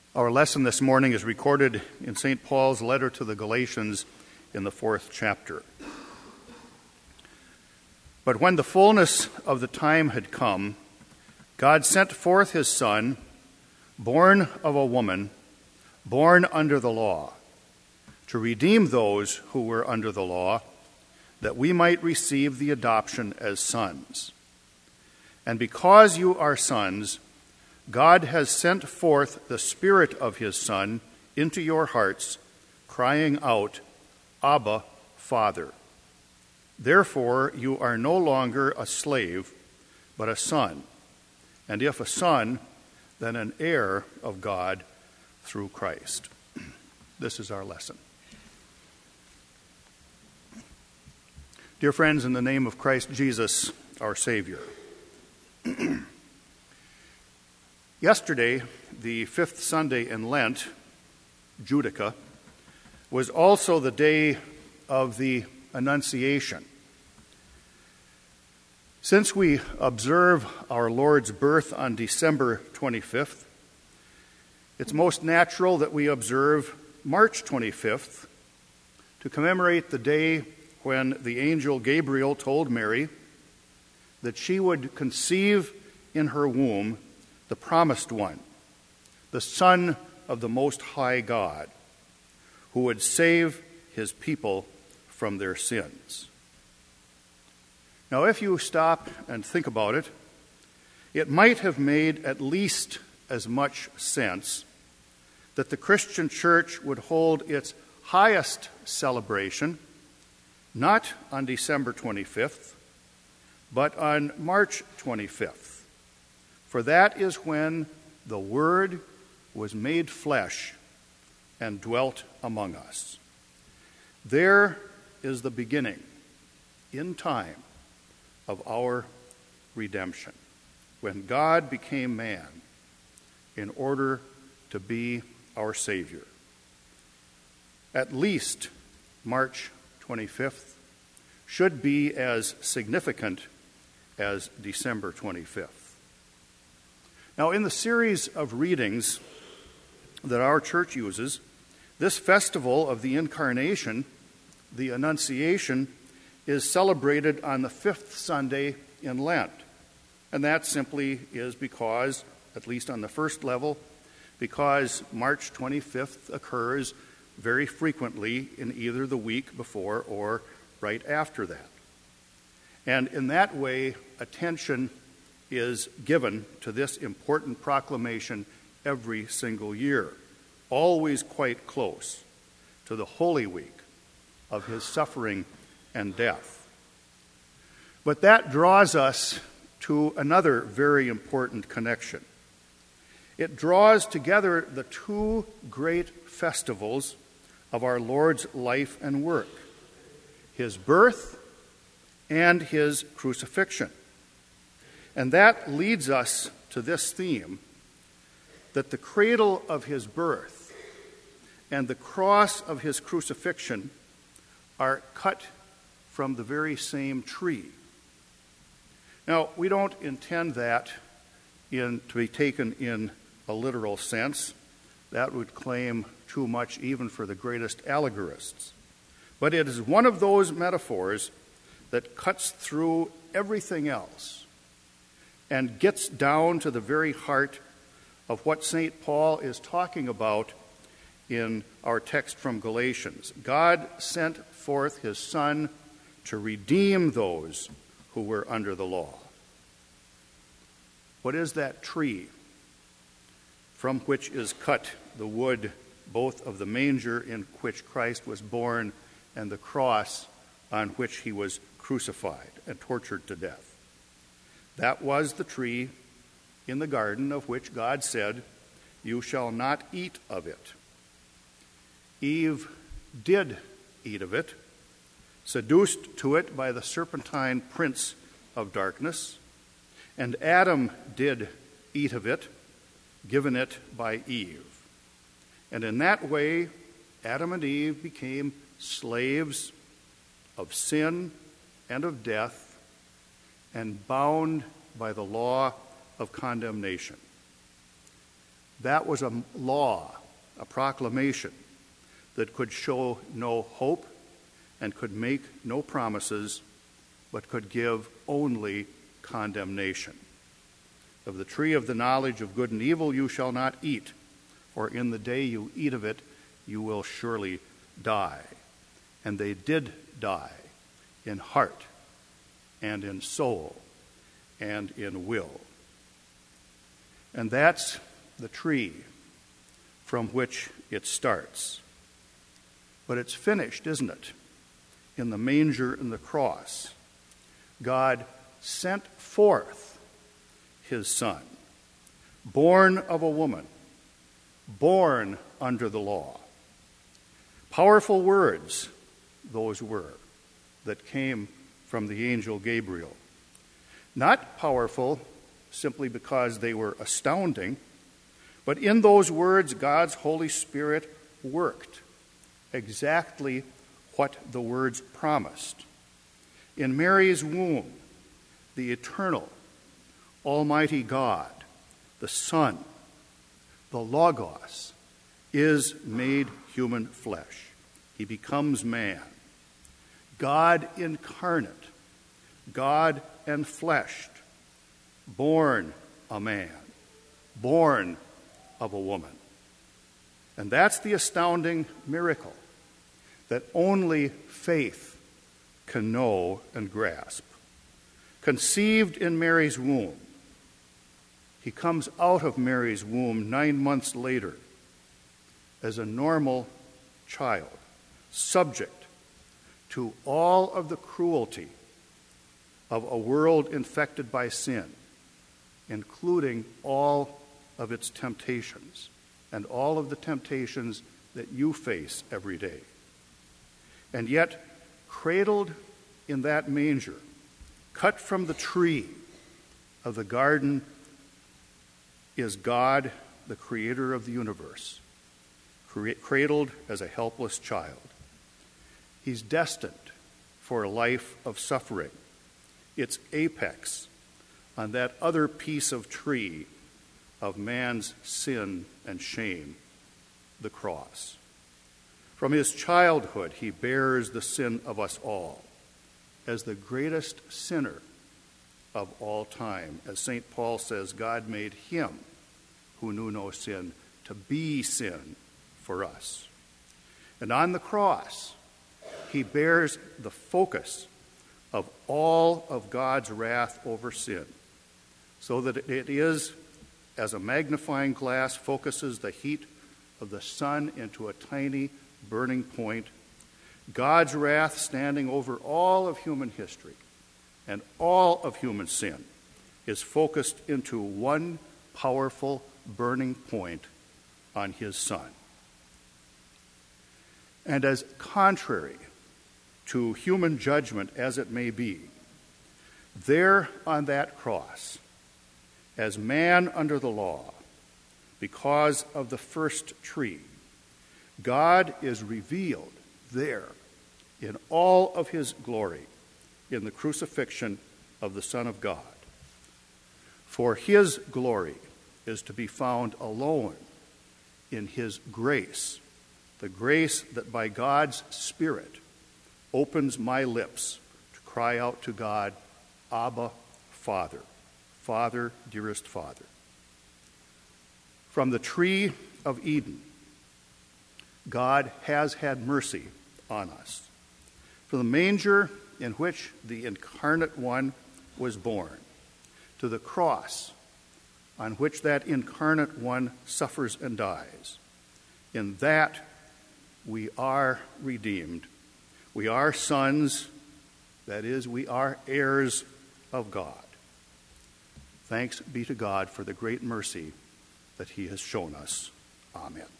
Our lesson this morning is recorded in St. Paul's letter to the Galatians in the 4th chapter. But when the fullness of the time had come, God sent forth his Son, born of a woman, born under the law, to redeem those who were under the law, that we might receive the adoption as sons. And because you are sons, God has sent forth the Spirit of his Son into your hearts, crying out, Abba, Father. Therefore you are no longer a slave, but a son. And if a son, then an heir of God through Christ. This is our lesson. Dear friends, in the name of Christ Jesus, our Savior. Yesterday, the fifth Sunday in Lent, Judica, was also the day of the Annunciation. Since we observe our Lord's birth on December 25th, it's most natural that we observe March 25th to commemorate the day when the angel Gabriel told Mary that she would conceive in her womb the promised one, the Son of the Most High God, who would save his people from their sins. Now, if you stop and think about it, it might have made at least as much sense that the Christian church would hold its highest celebration not on December 25th, but on March 25th. For that is when the Word was made flesh and dwelt among us. There is the beginning, in time, of our redemption, when God became man in order to be our Savior. At least March 25th should be as significant as December 25th. Now, in the series of readings that our church uses, this festival of the Incarnation, the Annunciation, is celebrated on the fifth Sunday in Lent. And that simply is because, at least on the first level, because March 25th occurs very frequently in either the week before or right after that. And in that way, attention is given to this important proclamation every single year, always quite close to the Holy Week of his suffering and death. But that draws us to another very important connection. It draws together the two great festivals of our Lord's life and work, his birth and his crucifixion. And that leads us to this theme, that the cradle of his birth and the cross of his crucifixion are cut from the very same tree. Now, we don't intend that to be taken in a literal sense. That would claim too much even for the greatest allegorists. But it is one of those metaphors that cuts through everything else and gets down to the very heart of what St. Paul is talking about in our text from Galatians. God sent forth his Son to redeem those who were under the law. What is that tree from which is cut the wood, both of the manger in which Christ was born and the cross on which he was crucified and tortured to death? That was the tree in the garden of which God said, "You shall not eat of it." Eve did eat of it, seduced to it by the serpentine prince of darkness, and Adam did eat of it, given it by Eve. And in that way, Adam and Eve became slaves of sin and of death, and bound by the law of condemnation. That was a law, a proclamation that could show no hope and could make no promises, but could give only condemnation. Of the tree of the knowledge of good and evil you shall not eat, for in the day you eat of it, you will surely die. And they did die in heart and in soul and in will. And that's the tree from which it starts. But it's finished, isn't it? In the manger and the cross, God sent forth his Son, born of a woman, born under the law. Powerful words those were that came from the angel Gabriel. Not powerful simply because they were astounding, but in those words God's Holy Spirit worked exactly what the words promised. In Mary's womb, the eternal, almighty God, the Son, the Logos, is made human flesh. He becomes man. God incarnate, God enfleshed, born a man, born of a woman. And that's the astounding miracle that only faith can know and grasp. Conceived in Mary's womb, he comes out of Mary's womb 9 months later as a normal child, subject to all of the cruelty of a world infected by sin, including all of its temptations and all of the temptations that you face every day. And yet, cradled in that manger, cut from the tree of the garden, is God, the creator of the universe, cradled as a helpless child. He's destined for a life of suffering, its apex on that other piece of tree of man's sin and shame, the cross. From his childhood, he bears the sin of us all as the greatest sinner of all time. As St. Paul says, God made him who knew no sin to be sin for us. And on the cross, he bears the focus of all of God's wrath over sin, so that it is, as a magnifying glass focuses the heat of the sun into a tiny burning point, God's wrath standing over all of human history and all of human sin is focused into one powerful burning point on his Son. And as contrary to human judgment as it may be, there on that cross, as man under the law, because of the first tree, God is revealed there in all of his glory in the crucifixion of the Son of God. For his glory is to be found alone in his grace, the grace that by God's Spirit opens my lips to cry out to God, Abba, Father, Father, dearest Father. From the tree of Eden, God has had mercy on us. From the manger in which the incarnate one was born, to the cross on which that incarnate one suffers and dies, in that we are redeemed. We are sons, that is, we are heirs of God. Thanks be to God for the great mercy that he has shown us. Amen.